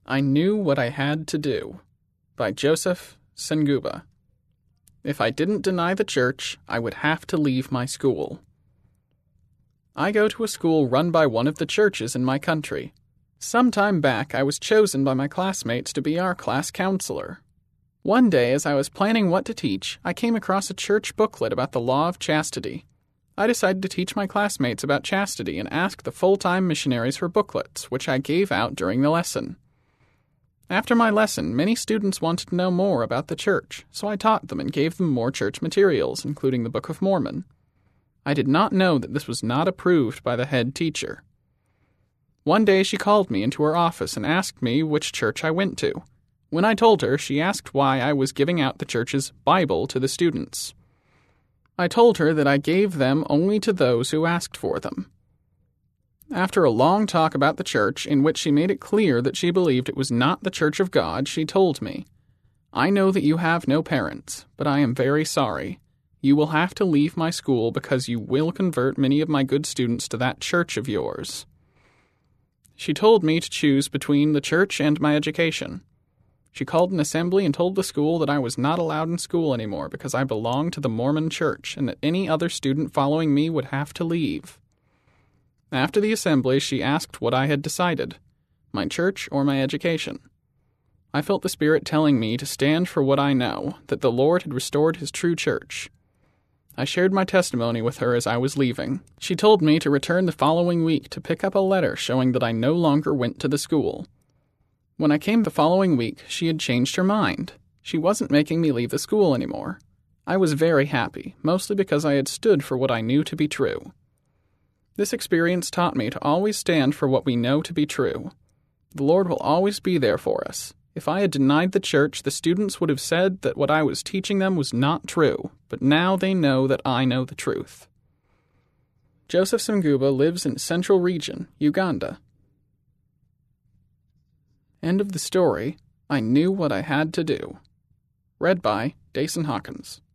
I Knew What I Had to Do by Joseph Senguba. If I didn't deny the church, I would have to leave my school. I go to a school run by one of the churches in my country. Some time back, I was chosen by my classmates to be our class counselor. One day, as I was planning what to teach, I came across a church booklet about the law of chastity. I decided to teach my classmates about chastity and asked the full-time missionaries for booklets, which I gave out during the lesson. After my lesson, many students wanted to know more about the church, so I taught them and gave them more church materials, including the Book of Mormon. I did not know that this was not approved by the head teacher. One day she called me into her office and asked me which church I went to. When I told her, she asked why I was giving out the church's Bible to the students. I told her that I gave them only to those who asked for them. After a long talk about the church, in which she made it clear that she believed it was not the Church of God, she told me, "I know that you have no parents, but I am very sorry. You will have to leave my school because you will convert many of my good students to that church of yours." She told me to choose between the church and my education. She called an assembly and told the school that I was not allowed in school anymore because I belonged to the Mormon church and that any other student following me would have to leave. After the assembly, she asked what I had decided, my church or my education. I felt the Spirit telling me to stand for what I know, that the Lord had restored His true church. I shared my testimony with her as I was leaving. She told me to return the following week to pick up a letter showing that I no longer went to the school. When I came the following week, she had changed her mind. She wasn't making me leave the school anymore. I was very happy, mostly because I had stood for what I knew to be true. This experience taught me to always stand for what we know to be true. The Lord will always be there for us. If I had denied the church, the students would have said that what I was teaching them was not true, but now they know that I know the truth. Joseph Senguba lives in Central Region, Uganda. End of the story. I Knew What I Had to Do. Read by Dason Hawkins.